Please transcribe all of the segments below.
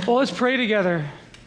Well, let's pray together.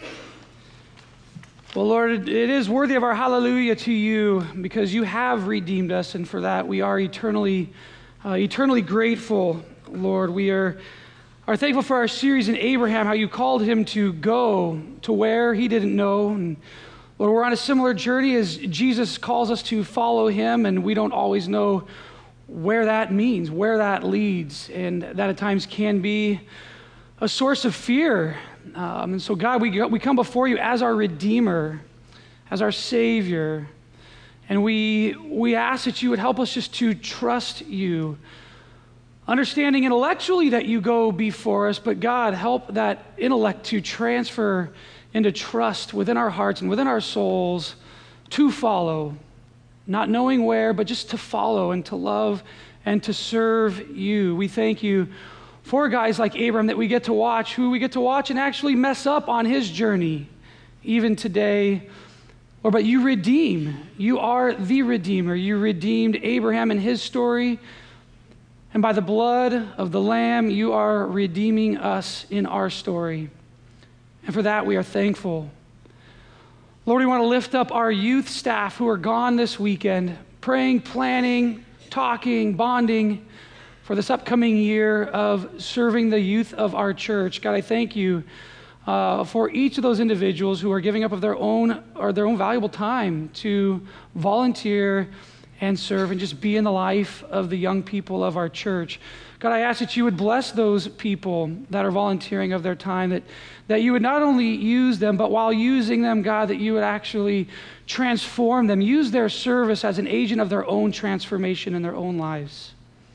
Well, Lord, it is worthy of our hallelujah to you because you have redeemed us, and for that we are eternally grateful, Lord. We are thankful for our series in Abraham, how you called him to go to where he didn't know. And Lord, we're on a similar journey as Jesus calls us to follow him, and we don't always know where that means, where that leads, and that at times can be a source of fear. And so, God, we come before you as our Redeemer, as our Savior, and we ask that you would help us just to trust you, understanding intellectually that you go before us, but God, help that intellect to transfer into trust within our hearts and within our souls to follow, not knowing where, but just to follow and to love and to serve you. We thank you for guys like Abraham that we get to watch, and actually mess up on his journey, even today. Lord, but you redeem. You are the Redeemer. You redeemed Abraham in his story, and by the blood of the Lamb, you are redeeming us in our story. And for that, we are thankful. Lord, we want to lift up our youth staff who are gone this weekend, praying, planning, talking, bonding for this upcoming year of serving the youth of our church. God, I thank you for each of those individuals who are giving up of their own valuable time to volunteer and serve and just be in the life of the young people of our church. God, I ask that you would bless those people that are volunteering of their time, that you would not only use them, but while using them, God, that you would actually transform them, use their service as an agent of their own transformation in their own lives.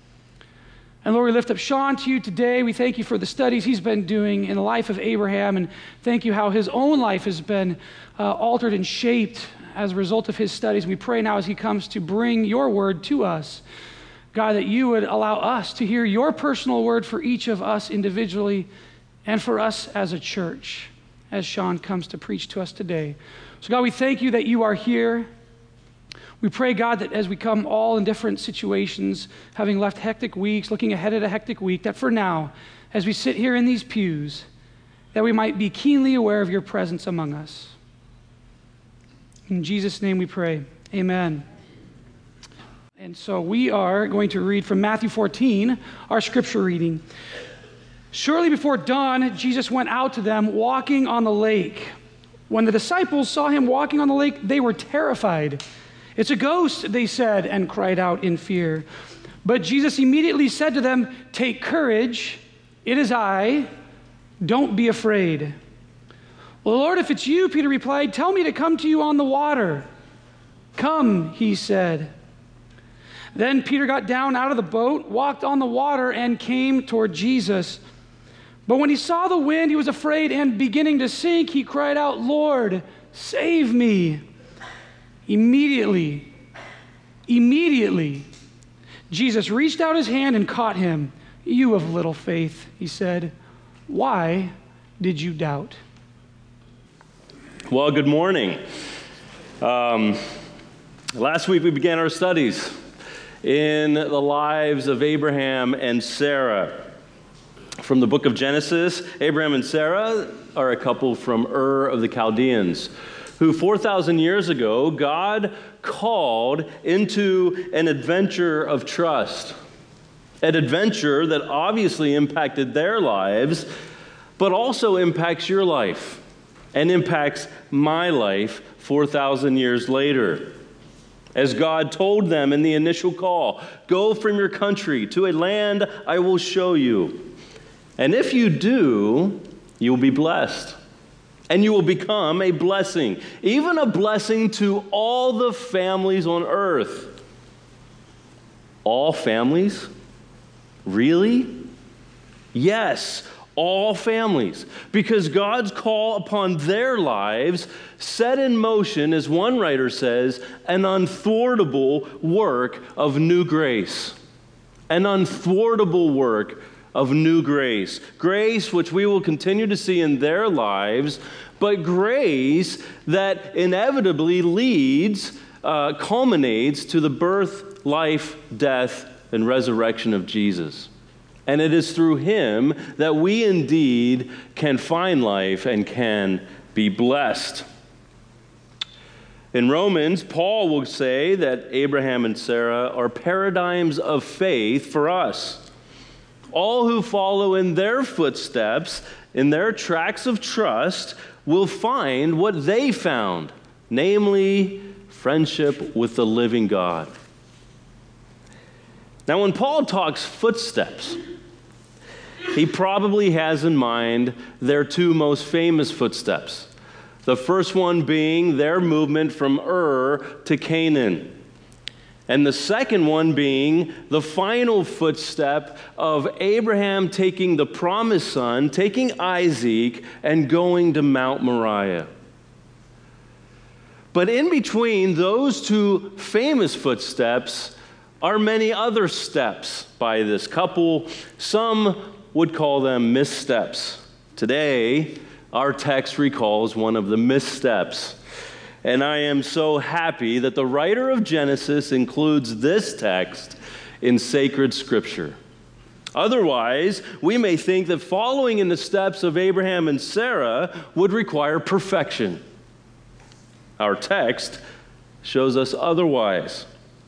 And Lord, we lift up Sean to you today. We thank you for the studies he's been doing in the life of Abraham, and thank you how his own life has been altered and shaped as a result of his studies. We pray now as he comes to bring your word to us, God, that you would allow us to hear your personal word for each of us individually and for us as a church, as Sean comes to preach to us today. So God, we thank you that you are here. We pray, God, that as we come all in different situations, having left hectic weeks, looking ahead at a hectic week, that for now, as we sit here in these pews, that we might be keenly aware of your presence among us. In Jesus' name we pray, amen. And so we are going to read from Matthew 14, our scripture reading. Shortly before dawn, Jesus went out to them walking on the lake. When the disciples saw him walking on the lake, they were terrified. "It's a ghost," they said, and cried out in fear. But Jesus immediately said to them, "Take courage, it is I, don't be afraid." "Well, Lord, if it's you," Peter replied, "tell me to come to you on the water." "Come," he said. Then Peter got down out of the boat, walked on the water, and came toward Jesus. But when he saw the wind, he was afraid, and beginning to sink, he cried out, "Lord, save me." Immediately, Jesus reached out his hand and caught him. "You of little faith," he said, "why did you doubt?" Well, good morning. Last week we began our studies in the lives of Abraham and Sarah. From the book of Genesis, Abraham and Sarah are a couple from Ur of the Chaldeans, who 4,000 years ago, God called into an adventure of trust. An adventure that obviously impacted their lives, but also impacts your life and impacts my life 4,000 years later. As God told them in the initial call, "Go from your country to a land I will show you. And if you do, you will be blessed. And you will become a blessing, even a blessing to all the families on earth." All families? Really? Yes, all families. Because God's call upon their lives set in motion, as one writer says, an unthwartable work of new grace. An unthwartable work of new grace. Grace which we will continue to see in their lives, but grace that inevitably leads, culminates to the birth, life, death, and resurrection of Jesus. And it is through him that we indeed can find life and can be blessed. In Romans, Paul will say that Abraham and Sarah are paradigms of faith for us. All who follow in their footsteps, in their tracks of trust, will find what they found, namely friendship with the living God. Now, when Paul talks footsteps, he probably has in mind their two most famous footsteps. The first one being their movement from Ur to Canaan. And the second one being the final footstep of Abraham taking the promised son, taking Isaac, and going to Mount Moriah. But in between those two famous footsteps are many other steps by this couple. Some would call them missteps. Today, our text recalls one of the missteps. And I am so happy that the writer of Genesis includes this text in sacred scripture. Otherwise, we may think that following in the steps of Abraham and Sarah would require perfection. Our text shows us otherwise.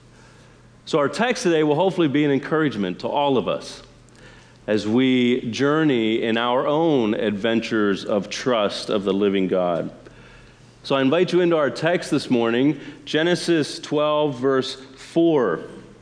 So our text today will hopefully be an encouragement to all of us as we journey in our own adventures of trust of the living God. So I invite you into our text this morning, Genesis 12, verse 4.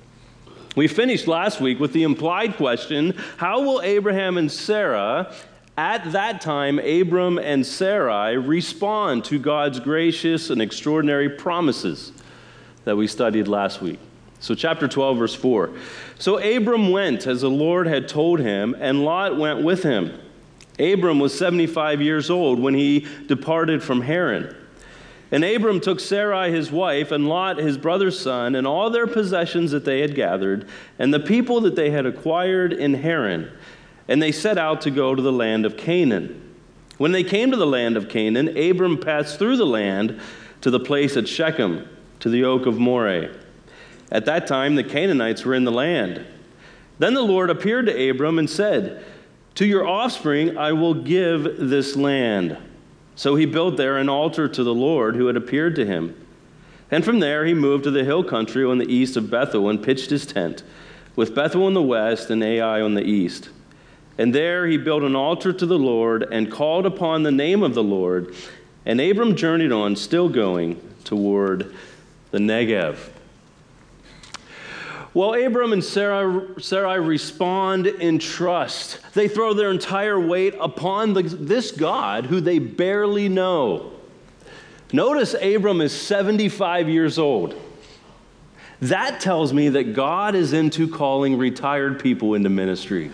We finished last week with the implied question, how will Abraham and Sarah, at that time Abram and Sarai, respond to God's gracious and extraordinary promises that we studied last week? So chapter 12, verse 4. So Abram went as the Lord had told him, and Lot went with him. Abram was 75 years old when he departed from Haran. And Abram took Sarai his wife, and Lot his brother's son, and all their possessions that they had gathered, and the people that they had acquired in Haran. And they set out to go to the land of Canaan. When they came to the land of Canaan, Abram passed through the land to the place at Shechem, to the oak of Moreh. At that time, the Canaanites were in the land. Then the Lord appeared to Abram and said, to your offspring I will give this land. So he built there an altar to the Lord who had appeared to him. And from there he moved to the hill country on the east of Bethel and pitched his tent, with Bethel on the west and Ai on the east. And there he built an altar to the Lord and called upon the name of the Lord. And Abram journeyed on, still going toward the Negev. Well, Abram and Sarai respond in trust. They throw their entire weight upon this God who they barely know. Notice Abram is 75 years old. That tells me that God is into calling retired people into ministry.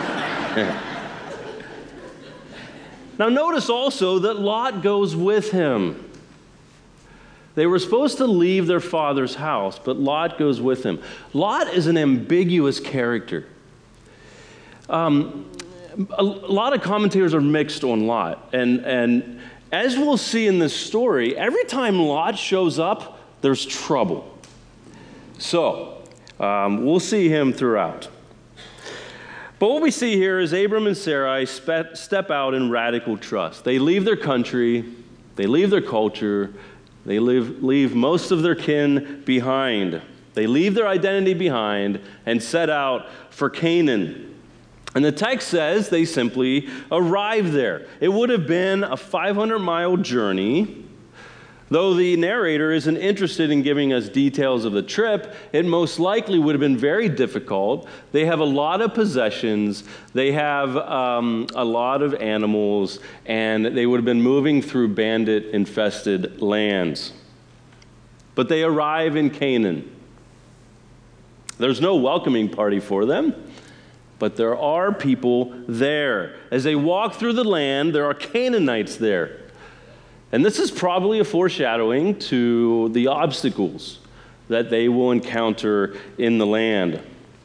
Now notice also that Lot goes with him. They were supposed to leave their father's house, but Lot goes with him. Lot is an ambiguous character. A lot of commentators are mixed on Lot. And as we'll see in this story, every time Lot shows up, there's trouble. So, we'll see him throughout. But what we see here is Abram and Sarai step out in radical trust. They leave their country, they leave their culture, they leave most of their kin behind. They leave their identity behind and set out for Canaan. And the text says they simply arrived there. It would have been a 500-mile journey. Though the narrator isn't interested in giving us details of the trip, it most likely would have been very difficult. They have a lot of possessions, they have a lot of animals, and they would have been moving through bandit-infested lands. But they arrive in Canaan. There's no welcoming party for them, but there are people there. As they walk through the land, there are Canaanites there. And this is probably a foreshadowing to the obstacles that they will encounter in the land.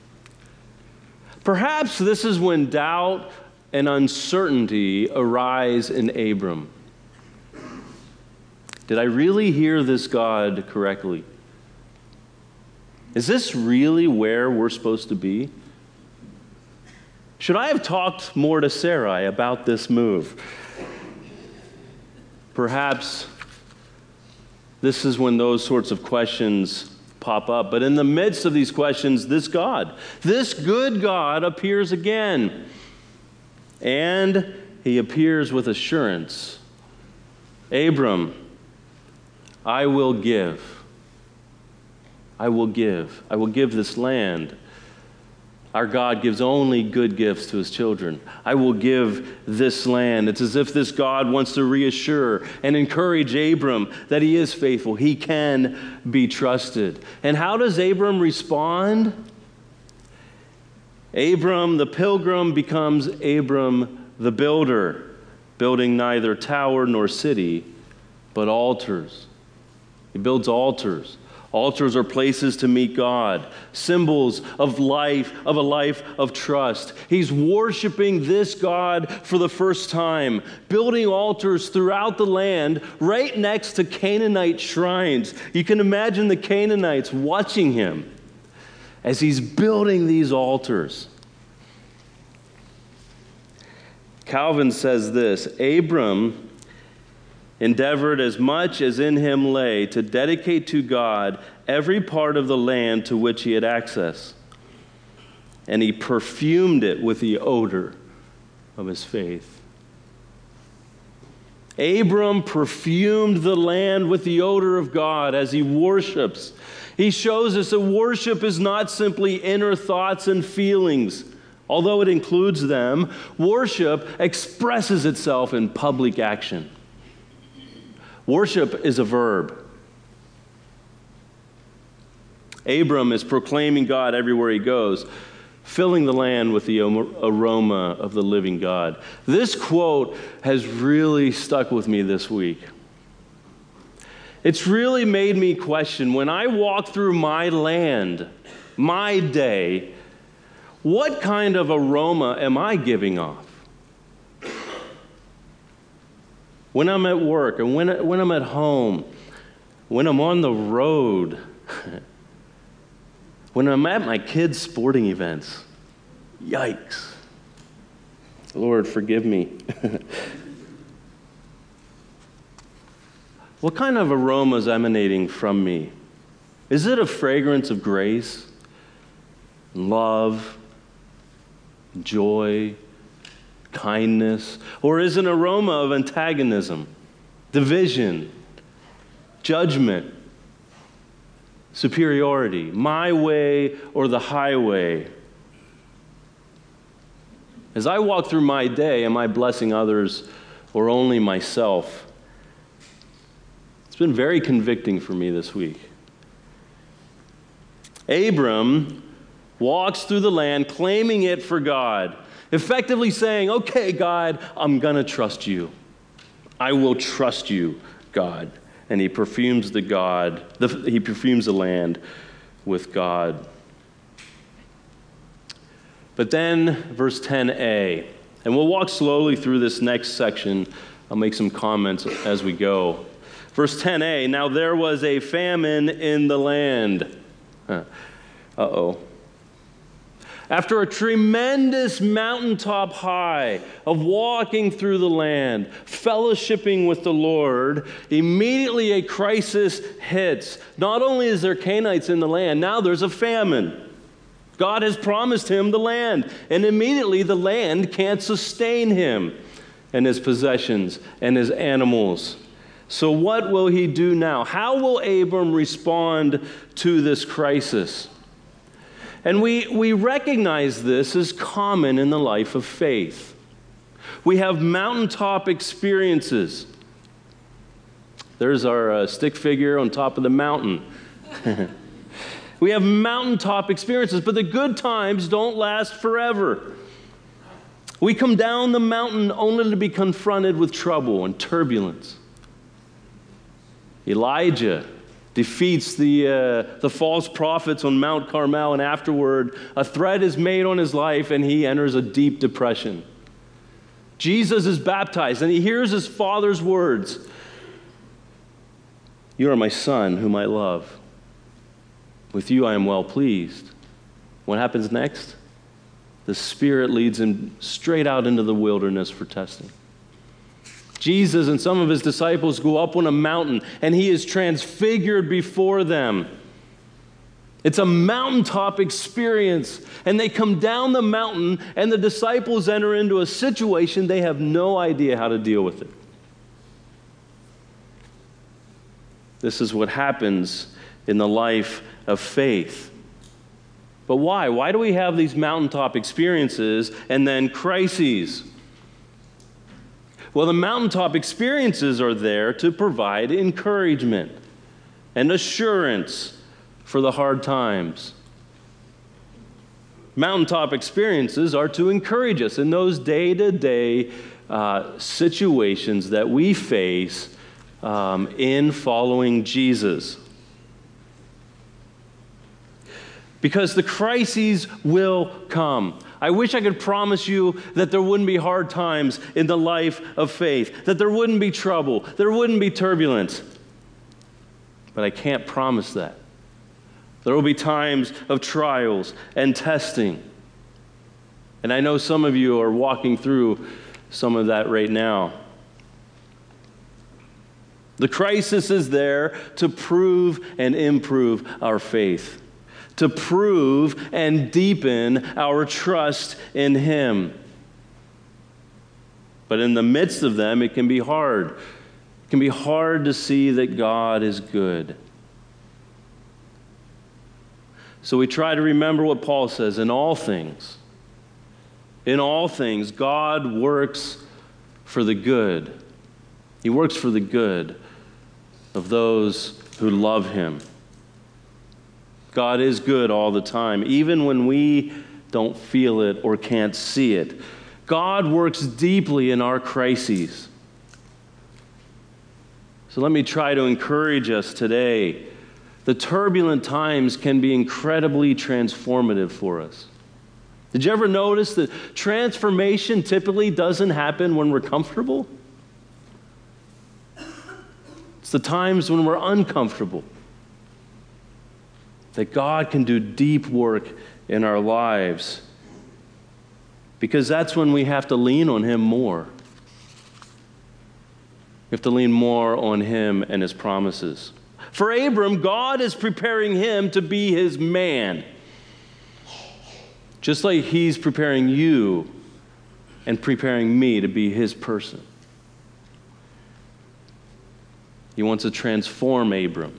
Perhaps this is when doubt and uncertainty arise in Abram. Did I really hear this God correctly? Is this really where we're supposed to be? Should I have talked more to Sarai about this move? Perhaps this is when those sorts of questions pop up. But in the midst of these questions, this God, this good God, appears again. And he appears with assurance. Abram, I will give. I will give. I will give this land. Our God gives only good gifts to his children. I will give this land. It's as if this God wants to reassure and encourage Abram that he is faithful. He can be trusted. And how does Abram respond? Abram the pilgrim becomes Abram the builder, building neither tower nor city, but altars. He builds altars. Altars are places to meet God, symbols of life, of a life of trust. He's worshiping this God for the first time, building altars throughout the land right next to Canaanite shrines. You can imagine the Canaanites watching him as he's building these altars. Calvin says this, Abram endeavored as much as in him lay to dedicate to God every part of the land to which he had access. And he perfumed it with the odor of his faith. Abram perfumed the land with the odor of God as he worships. He shows us that worship is not simply inner thoughts and feelings. Although it includes them, worship expresses itself in public action. Worship is a verb. Abram is proclaiming God everywhere he goes, filling the land with the aroma of the living God. This quote has really stuck with me this week. It's really made me question, when I walk through my land, my day, what kind of aroma am I giving off? When I'm at work and when I'm at home, when I'm on the road, when I'm at my kids' sporting events, yikes. Lord, forgive me. What kind of aroma is emanating from me? Is it a fragrance of grace, love, joy, kindness, or is it an aroma of antagonism, division, judgment, superiority, my way or the highway? As I walk through my day, am I blessing others or only myself? It's been very convicting for me this week. Abram walks through the land claiming it for God, effectively saying, okay, God, I'm going to trust you. I will trust you, God. And he perfumes the land with God. But then, verse 10a, and we'll walk slowly through this next section. I'll make some comments as we go. Verse 10a, now there was a famine in the land. After a tremendous mountaintop high of walking through the land, fellowshipping with the Lord, immediately a crisis hits. Not only is there Canaanites in the land, now there's a famine. God has promised him the land, and immediately the land can't sustain him and his possessions and his animals. So what will he do now? How will Abram respond to this crisis? And we recognize this as common in the life of faith. We have mountaintop experiences. There's our stick figure on top of the mountain. We have mountaintop experiences, but the good times don't last forever. We come down the mountain only to be confronted with trouble and turbulence. Elijah defeats the false prophets on Mount Carmel, and afterward, a threat is made on his life, and he enters a deep depression. Jesus is baptized, and he hears his father's words, "You are my son, whom I love. With you I am well pleased." What happens next? the Spirit leads him straight out into the wilderness for testing. Jesus and some of his disciples go up on a mountain, and he is transfigured before them. It's a mountaintop experience, and they come down the mountain, and the disciples enter into a situation they have no idea how to deal with it. This is what happens in the life of faith. But why? Why do we have these mountaintop experiences and then crises? Well, the mountaintop experiences are there to provide encouragement and assurance for the hard times. Mountaintop experiences are to encourage us in those day-to-day situations that we face in following Jesus. Because the crises will come. I wish I could promise you that there wouldn't be hard times in the life of faith, that there wouldn't be trouble, there wouldn't be turbulence. But I can't promise that. There will be times of trials and testing. And I know some of you are walking through some of that right now. The crisis is there to prove and improve our faith, to prove and deepen our trust in Him. But in the midst of them, it can be hard. It can be hard to see that God is good. So we try to remember what Paul says, in all things, God works for the good. He works for the good of those who love Him. God is good all the time, even when we don't feel it or can't see it. God works deeply in our crises. So let me try to encourage us today. The turbulent times can be incredibly transformative for us. Did you ever notice that transformation typically doesn't happen when we're comfortable? It's the times when we're uncomfortable that God can do deep work in our lives, because that's when we have to lean on Him more. We have to lean more on Him and His promises. For Abram, God is preparing him to be His man, just like He's preparing you and preparing me to be His person. He wants to transform Abram,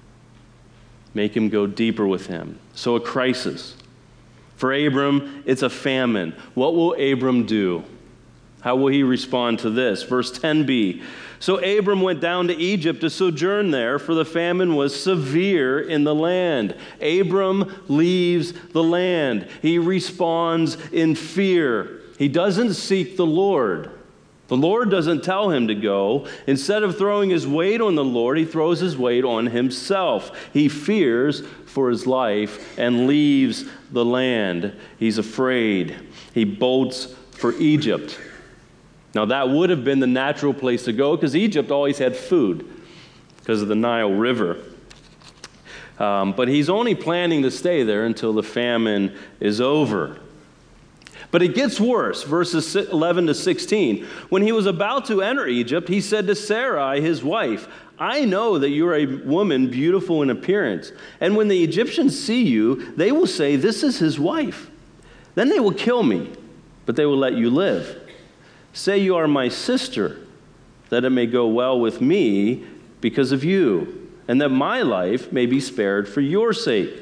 make him go deeper with Him. So a crisis. For Abram, it's a famine. What will Abram do? How will he respond to this? Verse 10b. So Abram went down to Egypt to sojourn there, for the famine was severe in the land. Abram leaves the land. He responds in fear. He doesn't seek the Lord. The Lord doesn't tell him to go. Instead of throwing his weight on the Lord, he throws his weight on himself. He fears for his life and leaves the land. He's afraid. He bolts for Egypt. Now, that would have been the natural place to go, because Egypt always had food because of the Nile River. But he's only planning to stay there until the famine is over. But it gets worse, verses 11 to 16. When he was about to enter Egypt, he said to Sarai, his wife, I know that you are a woman beautiful in appearance, and when the Egyptians see you, they will say, this is his wife. Then they will kill me, but they will let you live. Say you are my sister, that it may go well with me because of you, and that my life may be spared for your sake.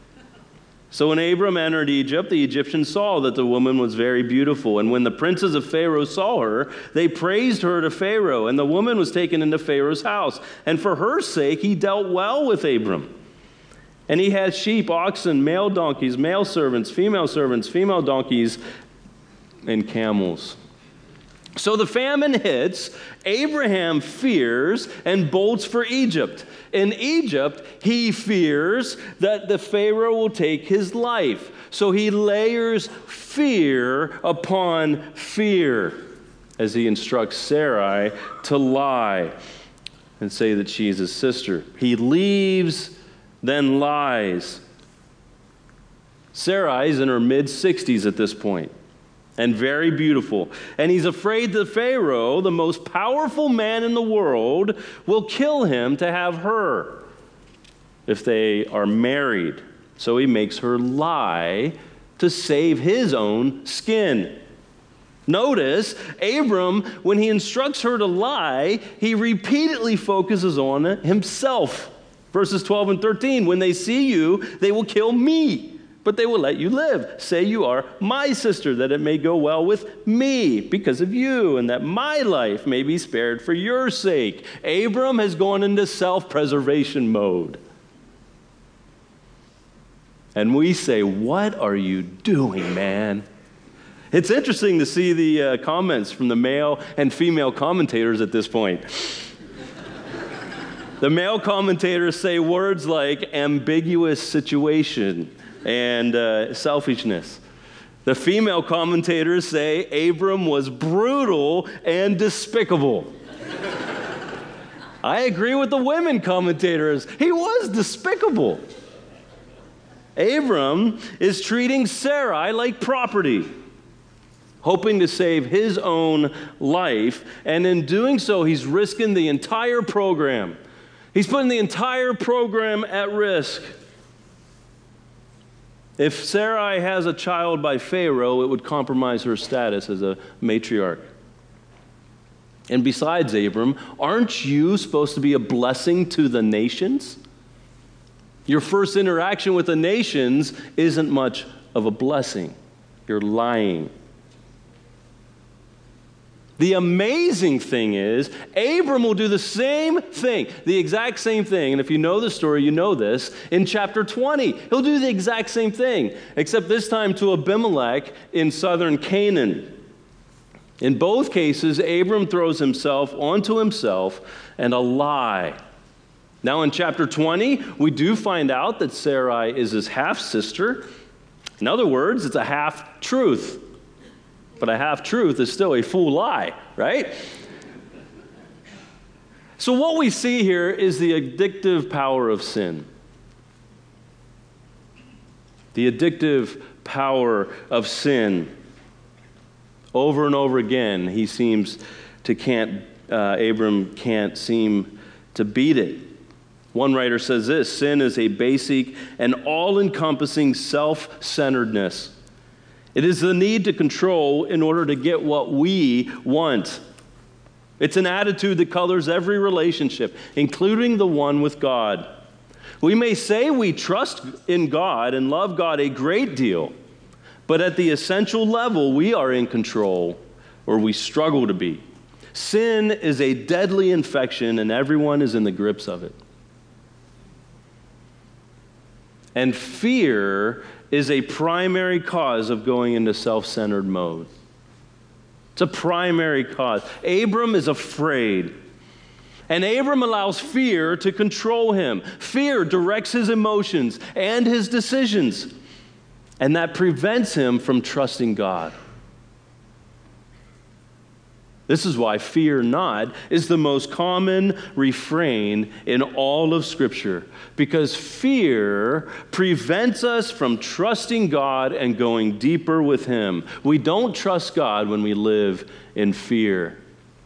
So when Abram entered Egypt, the Egyptians saw that the woman was very beautiful. And when the princes of Pharaoh saw her, they praised her to Pharaoh. And the woman was taken into Pharaoh's house. And for her sake, he dealt well with Abram. And he had sheep, oxen, male donkeys, male servants, female donkeys, and camels. So the famine hits, Abraham fears and bolts for Egypt. In Egypt, he fears that the Pharaoh will take his life. So he layers fear upon fear as he instructs Sarai to lie and say that she is his sister. He leaves, then lies. Sarai is in her mid-60s at this point, and very beautiful. And he's afraid that Pharaoh, the most powerful man in the world, will kill him to have her if they are married. So he makes her lie to save his own skin. Notice, Abram, when he instructs her to lie, he repeatedly focuses on himself. Verses 12 and 13, when they see you, they will kill me, but they will let you live. Say you are my sister, that it may go well with me because of you, and that my life may be spared for your sake. Abram has gone into self-preservation mode. And we say, what are you doing, man? It's interesting to see the comments from the male and female commentators at this point. The male commentators say words like ambiguous situation and selfishness. The female commentators say Abram was brutal and despicable. I agree with the women commentators. He was despicable. Abram is treating Sarai like property, hoping to save his own life, and in doing so, he's risking the entire program. He's putting the entire program at risk. If Sarai has a child by Pharaoh, it would compromise her status as a matriarch. And besides, Abram, aren't you supposed to be a blessing to the nations? Your first interaction with the nations isn't much of a blessing. You're lying. The amazing thing is, Abram will do the same thing, the exact same thing. And if you know the story, you know this. In chapter 20, he'll do the exact same thing, except this time to Abimelech in southern Canaan. In both cases, Abram throws himself onto himself and a lie. Now in chapter 20, we do find out that Sarai is his half-sister. In other words, it's a half-truth. But a half-truth is still a full lie, right? So what we see here is the addictive power of sin. The addictive power of sin. Over and over again, Abram can't seem to beat it. One writer says this: sin is a basic and all-encompassing self-centeredness. It is the need to control in order to get what we want. It's an attitude that colors every relationship, including the one with God. We may say we trust in God and love God a great deal, but at the essential level, we are in control, or we struggle to be. Sin is a deadly infection, and everyone is in the grips of it. And fear is a primary cause of going into self-centered mode. It's a primary cause. Abram is afraid. And Abram allows fear to control him. Fear directs his emotions and his decisions. And that prevents him from trusting God. This is why fear not is the most common refrain in all of Scripture, because fear prevents us from trusting God and going deeper with Him. We don't trust God when we live in fear.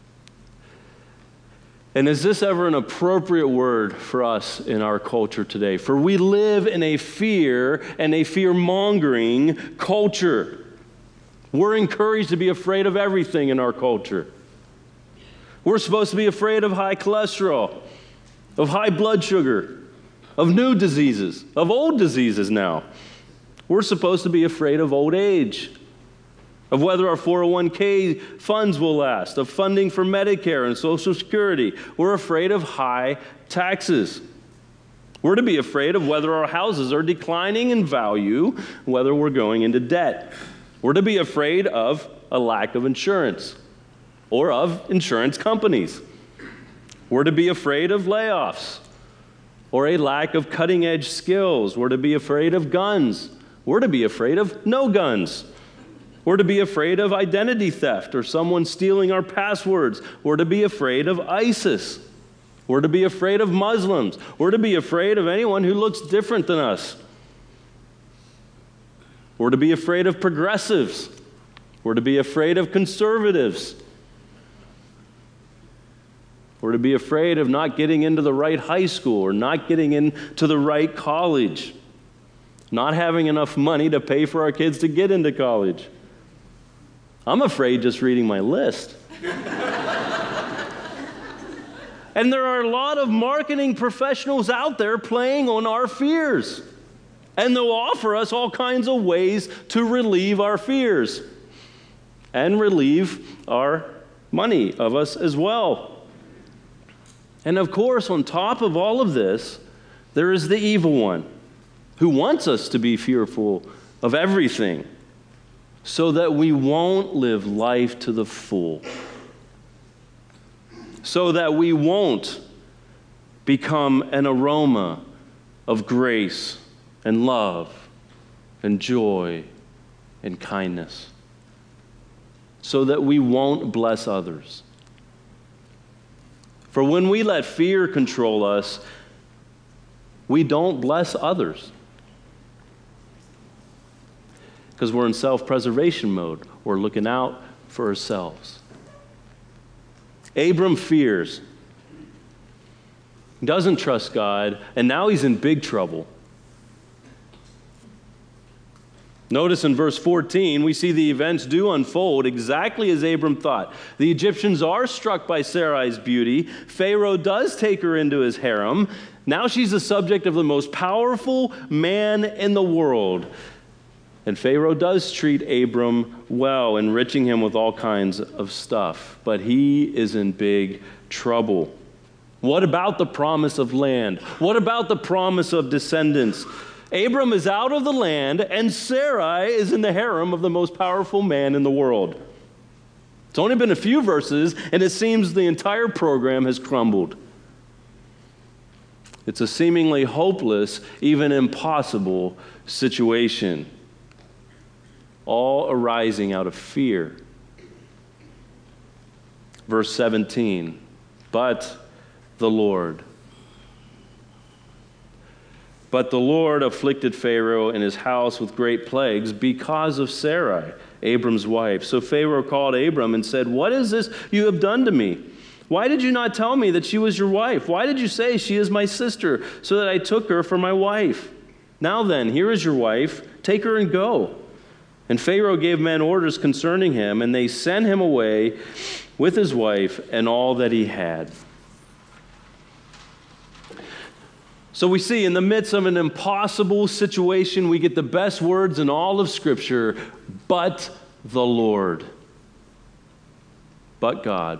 And is this ever an appropriate word for us in our culture today? For we live in a fear and a fear-mongering culture. We're encouraged to be afraid of everything in our culture. We're supposed to be afraid of high cholesterol, of high blood sugar, of new diseases, of old diseases now. We're supposed to be afraid of old age, of whether our 401k funds will last, of funding for Medicare and Social Security. We're afraid of high taxes. We're to be afraid of whether our houses are declining in value, whether we're going into debt. We're to be afraid of a lack of insurance or of insurance companies. We're to be afraid of layoffs or a lack of cutting-edge skills. We're to be afraid of guns. We're to be afraid of no guns. We're to be afraid of identity theft or someone stealing our passwords. We're to be afraid of ISIS. We're to be afraid of Muslims. We're to be afraid of anyone who looks different than us. We're to be afraid of progressives. We're to be afraid of conservatives. We're to be afraid of not getting into the right high school or not getting into the right college, not having enough money to pay for our kids to get into college. I'm afraid just reading my list. And there are a lot of marketing professionals out there playing on our fears. And they'll offer us all kinds of ways to relieve our fears and relieve our money of us as well. And of course, on top of all of this, there is the evil one who wants us to be fearful of everything so that we won't live life to the full, so that we won't become an aroma of grace and love and joy and kindness, so that we won't bless others. For when we let fear control us, we don't bless others, because we're in self-preservation mode. We're looking out for ourselves. Abram fears. He doesn't trust God, and now he's in big trouble. Notice in verse 14, we see the events do unfold exactly as Abram thought. The Egyptians are struck by Sarai's beauty. Pharaoh does take her into his harem. Now she's the subject of the most powerful man in the world. And Pharaoh does treat Abram well, enriching him with all kinds of stuff. But he is in big trouble. What about the promise of land? What about the promise of descendants? Abram is out of the land, and Sarai is in the harem of the most powerful man in the world. It's only been a few verses, and it seems the entire program has crumbled. It's a seemingly hopeless, even impossible situation, all arising out of fear. Verse 17, but the Lord afflicted Pharaoh and his house with great plagues because of Sarai, Abram's wife. So Pharaoh called Abram and said, "What is this you have done to me? Why did you not tell me that she was your wife? Why did you say she is my sister, so that I took her for my wife? Now then, here is your wife. Take her and go." And Pharaoh gave men orders concerning him, and they sent him away with his wife and all that he had. So we see in the midst of an impossible situation, we get the best words in all of Scripture, but the Lord. But God.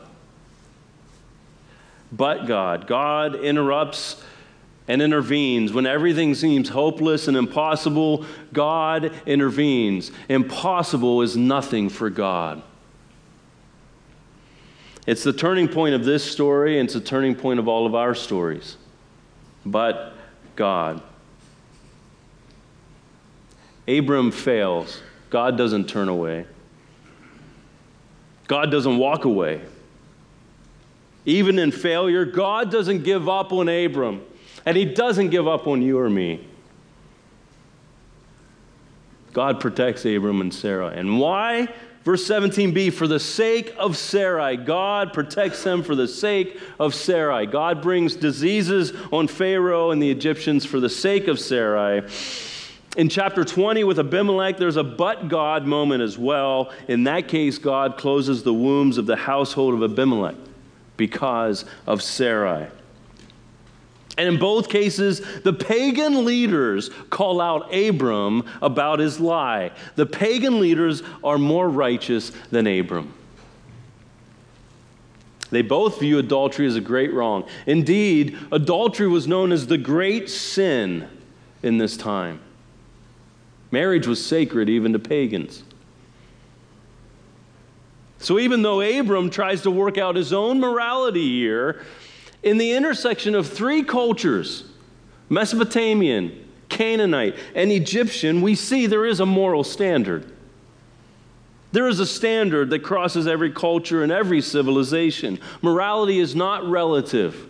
But God. God interrupts and intervenes. When everything seems hopeless and impossible, God intervenes. Impossible is nothing for God. It's the turning point of this story, and it's the turning point of all of our stories. But God. Abram fails. God doesn't turn away. God doesn't walk away. Even in failure, God doesn't give up on Abram. And he doesn't give up on you or me. God protects Abram and Sarah. And why? Verse 17b, for the sake of Sarai. God protects them for the sake of Sarai. God brings diseases on Pharaoh and the Egyptians for the sake of Sarai. In chapter 20 with Abimelech, there's a but God moment as well. In that case, God closes the wombs of the household of Abimelech because of Sarai. And in both cases, the pagan leaders call out Abram about his lie. The pagan leaders are more righteous than Abram. They both view adultery as a great wrong. Indeed, adultery was known as the great sin in this time. Marriage was sacred even to pagans. So even though Abram tries to work out his own morality here, in the intersection of three cultures, Mesopotamian, Canaanite, and Egyptian, we see there is a moral standard. There is a standard that crosses every culture and every civilization. Morality is not relative,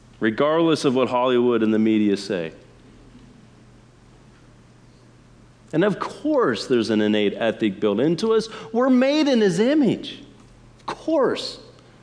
regardless of what Hollywood and the media say. And of course, there's an innate ethic built into us. We're made in his image. Of course.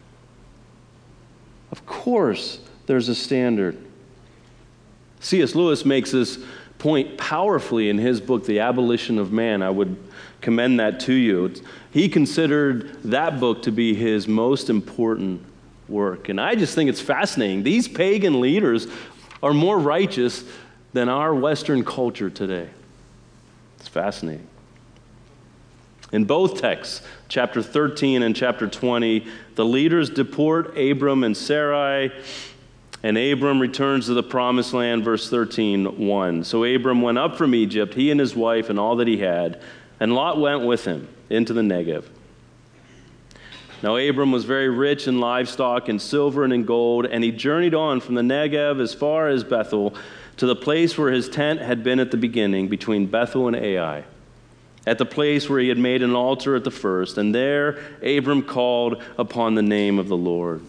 Of course, there's a standard. C.S. Lewis makes this point powerfully in his book, The Abolition of Man. I would commend that to you. He considered that book to be his most important work. And I just think it's fascinating. These pagan leaders are more righteous than our Western culture today. It's fascinating. In both texts, chapter 13 and chapter 20, the leaders deport Abram and Sarai, and Abram returns to the promised land, verse 13:1. So Abram went up from Egypt, he and his wife and all that he had, and Lot went with him into the Negev. Now Abram was very rich in livestock, in silver and in gold, and he journeyed on from the Negev as far as Bethel, to the place where his tent had been at the beginning, between Bethel and Ai, at the place where he had made an altar at the first. And there Abram called upon the name of the Lord.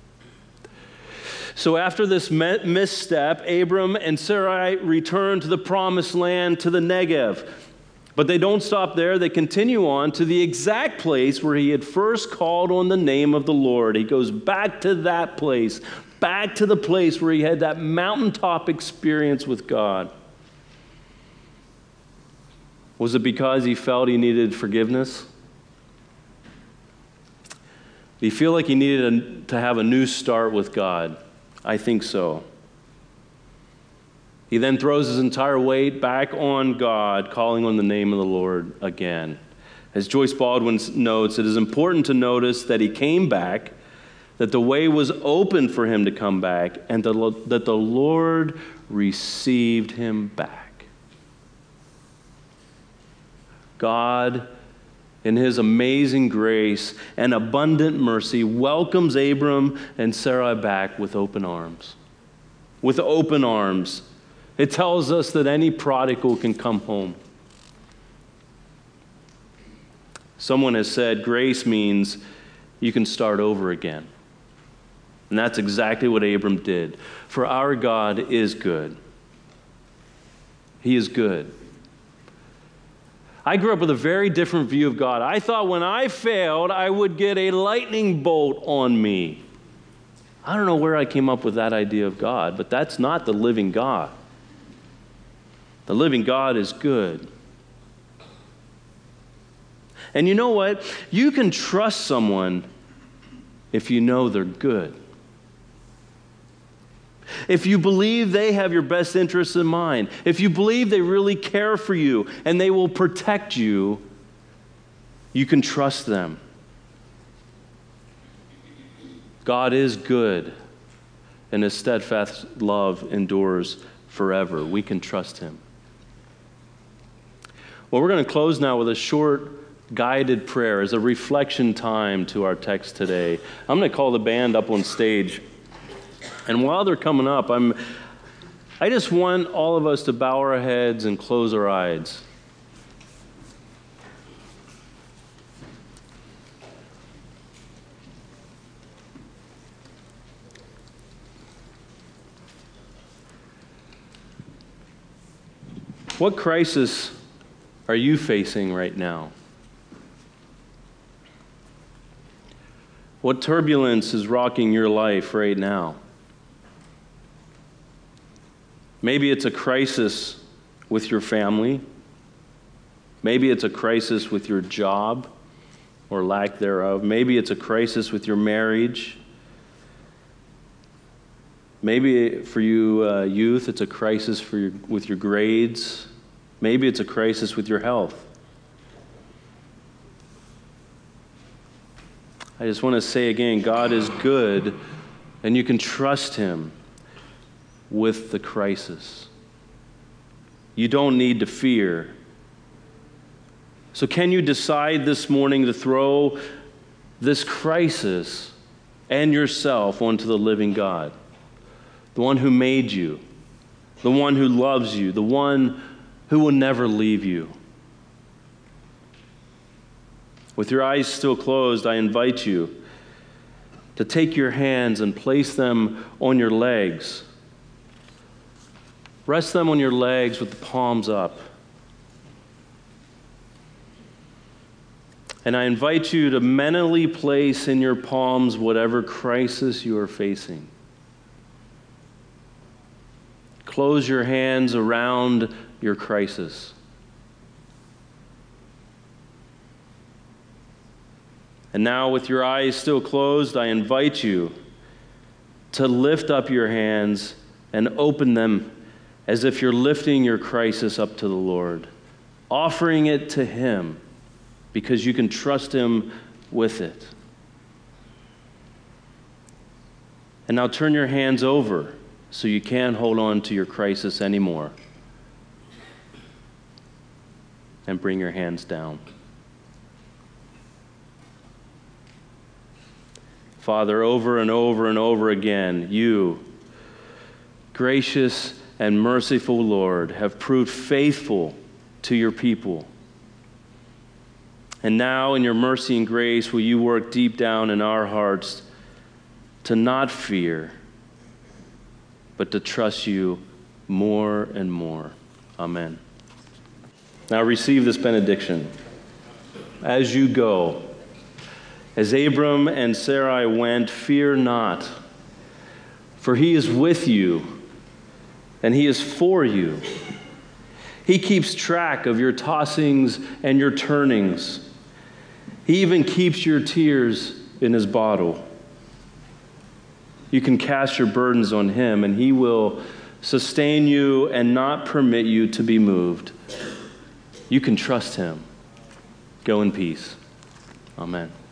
So after this misstep, Abram and Sarai return to the promised land, to the Negev. But they don't stop there. They continue on to the exact place where he had first called on the name of the Lord. He goes back to that place, back to the place where he had that mountaintop experience with God. Was it because he felt he needed forgiveness? Did he feel like he needed to have a new start with God? I think so. He then throws his entire weight back on God, calling on the name of the Lord again. As Joyce Baldwin notes, it is important to notice that he came back, that the way was open for him to come back, and that the Lord received him back. God, in his amazing grace and abundant mercy, welcomes Abram and Sarai back with open arms. With open arms. It tells us that any prodigal can come home. Someone has said grace means you can start over again. And that's exactly what Abram did. For our God is good. He is good. I grew up with a very different view of God. I thought when I failed, I would get a lightning bolt on me. I don't know where I came up with that idea of God, but that's not the living God. The living God is good. And you know what? You can trust someone if you know they're good. If you believe they have your best interests in mind, if you believe they really care for you and they will protect you, you can trust them. God is good, and his steadfast love endures forever. We can trust him. Well, we're going to close now with a short guided prayer as a reflection time to our text today. I'm going to call the band up on stage. And while they're coming up, I just want all of us to bow our heads and close our eyes. What crisis are you facing right now? What turbulence is rocking your life right now? Maybe it's a crisis with your family. Maybe it's a crisis with your job or lack thereof. Maybe it's a crisis with your marriage. Maybe for you youth, it's a crisis with your grades. Maybe it's a crisis with your health. I just want to say again, God is good, and you can trust him with the crisis. You don't need to fear. So can you decide this morning to throw this crisis and yourself onto the living God? The one who made you, the one who loves you, the one who will never leave you. With your eyes still closed, I invite you to take your hands and place them on your legs. Rest them on your legs with the palms up. And I invite you to mentally place in your palms whatever crisis you are facing. Close your hands around your crisis. And now, with your eyes still closed, I invite you to lift up your hands and open them as if you're lifting your crisis up to the Lord, offering it to Him because you can trust Him with it. And now turn your hands over so you can't hold on to your crisis anymore. And bring your hands down. Father, over and over and over again, you, gracious and merciful Lord, have proved faithful to your people. And now, in your mercy and grace, will you work deep down in our hearts to not fear, but to trust you more and more. Amen. Now receive this benediction. As you go, as Abram and Sarai went, fear not, for he is with you, and he is for you. He keeps track of your tossings and your turnings. He even keeps your tears in his bottle. You can cast your burdens on him, and he will sustain you and not permit you to be moved. You can trust him. Go in peace. Amen.